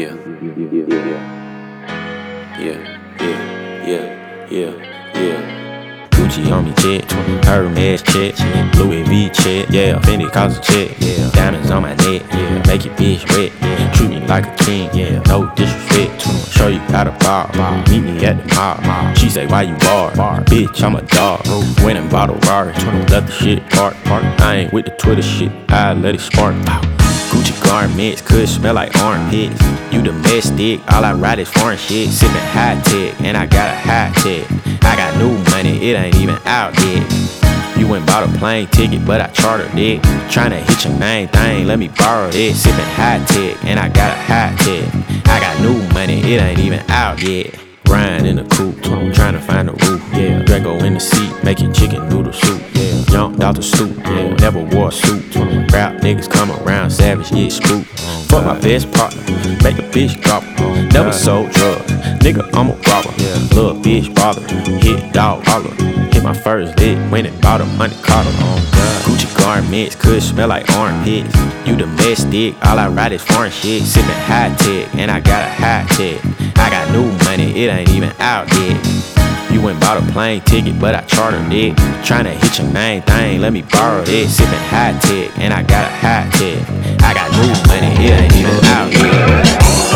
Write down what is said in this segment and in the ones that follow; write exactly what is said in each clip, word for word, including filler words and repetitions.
Yeah, yeah, yeah, yeah, yeah, yeah, yeah. Gucci on me check, Hermes check, Louis V check, yeah, Fendi cause a check, yeah, diamonds on my neck, yeah, make your bitch wet, yeah, treat me like a king, yeah, no disrespect, show you how to bar, meet me at the mall, she say why you bar, bitch I'm a dog, went and bought a Rari, let the shit park, I ain't with the Twitter shit, I let it spark. Gucci garments could smell like armpits. You domestic, all I ride is foreign shit. Sippin' high tech, and I got a high tech. I got new money, it ain't even out yet. You went bought a plane ticket, but I chartered it. Tryna hit your main thing, let me borrow it. Sippin' high tech, and I got a high tech. I got new money, it ain't even out yet. Riding in the coupe, tryna find a roof. Yeah, Draco in the seat, making chicken noodle soup. Yeah, jumped out the stoop, yeah, never wore a suit. Rap niggas come around, savage, yeah, spook. Fuck my best partner, make a bitch drop. Never sold drugs, nigga, I'm a robber. Little bitch bother, hit dog holler. Hit my first lick, went and bought a money Carter. Gucci garments could smell like armpits. You domestic, all I ride is foreign shit. Sippin' high tech, and I got a high tech. I got new money, it ain't even out yet. You went bought a plane ticket, but I chartered it. Tryna hit your main thing, let me borrow it. Sippin' high tech, and I got a high tech. I got new money, it ain't even out yet.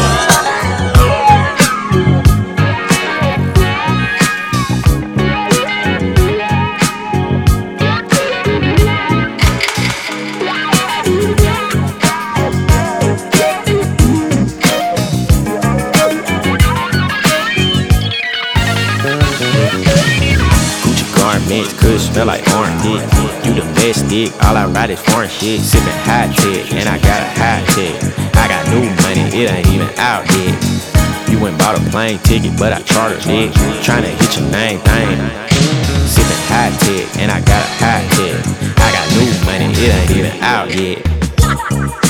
Garments could smell like armpit. You domestic, all I ride is foreign shit. Sippin' high tech, and I got a high tech. I got new money, it ain't even out yet. You went bought a plane ticket, but I chartered it. Tryna hit your main thing. Sippin' high tech, and I got a high tech. I got new money, it ain't even out yet.